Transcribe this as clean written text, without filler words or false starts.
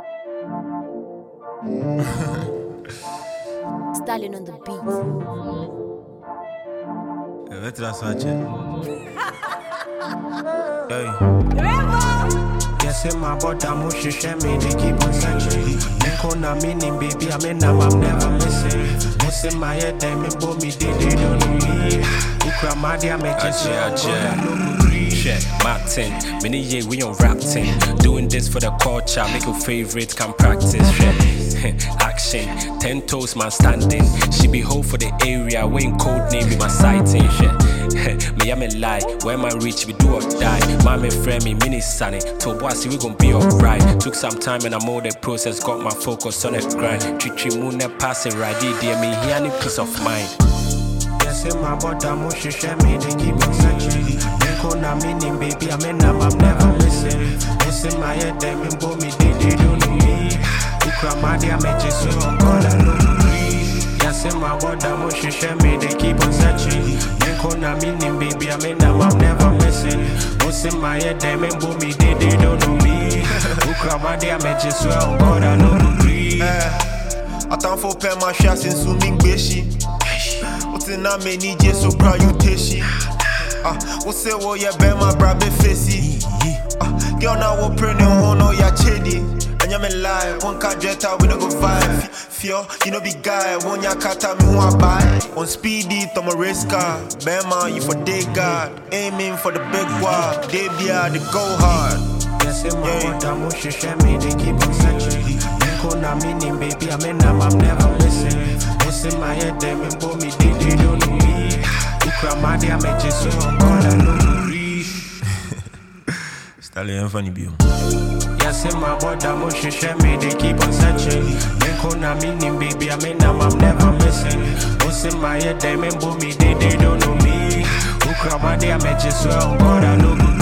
Stallion on the beat. Yes, in my body, I'm me, they keep on searching. Nikona meaning, baby, I'm never missing. What's in my head, they me, they don't know me. Ukramadi, I'm Check, Martin, many years we on rapping. Doing this for the culture, make your favorite can practice. Action, 10 toes man standing. She be hoe for the area, when code name be my sighting. Me I'm a lie, where my reach we do or die. Mommy friend me mini sunny, to bossy we gon' be alright. Took some time and I'm all the process, got my focus on the grind. Treat moon pass it right, dear me here any peace of mind. Yes, in my body, I'm me, they keep on searching. Nikona meaning, baby, I'm never missing. Yes, in my head, they me, they don't know me. Ukramadi, I'm just so call and no breathe. Yes, in my body, I'm me, they keep on searching. Nikona meaning, baby, I'm never missing. Yes, in my head, they me, they don't know me. Ukramadi, I'm just so call and no breathe. Attends, faut faire ma chasse in swimming beshi. Na me ni je so proud you teshi. Wo say wo ye be my brabe facey. Girl now wo prene ono ya chedi. Anya me lie, one ka jetta we no go vibe. Fio, you know be guy, one ya kata me who I buy. On speedy, to my race car. Bema, you for day guard. Aiming for the big wall. They be the go hard. Yes, in my body, I'm me, they keep on searching. Nikona meaning, baby, I'm never missing. What's in my head, they me, they don't know me. Ukramadi, I'm just so call and no breathe. Stallion funny bio. Yes, in my body, I'm me, they keep on searching. Nikona meaning, baby, I'm never missing. What's in my head, they me, they don't know me. Ukramadi, I'm just so call and no breathe.